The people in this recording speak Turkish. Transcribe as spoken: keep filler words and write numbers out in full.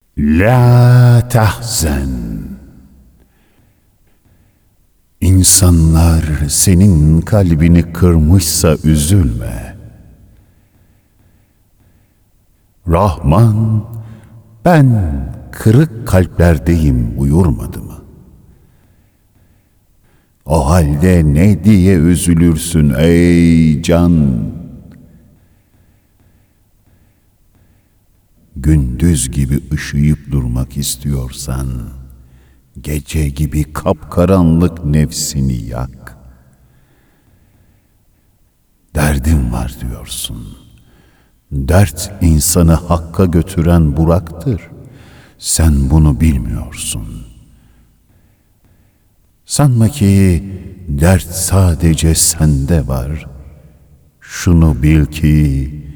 La tahzen. İnsanlar senin kalbini kırmışsa üzülme. Rahman, ben kırık kalplerdeyim buyurmadı mı? O halde ne diye üzülürsün ey can? Gündüz gibi ışıyıp durmak istiyorsan, gece gibi kapkaranlık nefsini yak. Derdim var diyorsun. Dert insanı hakka götüren Burak'tır. Sen bunu bilmiyorsun. Sanma ki dert sadece sende var. Şunu bil ki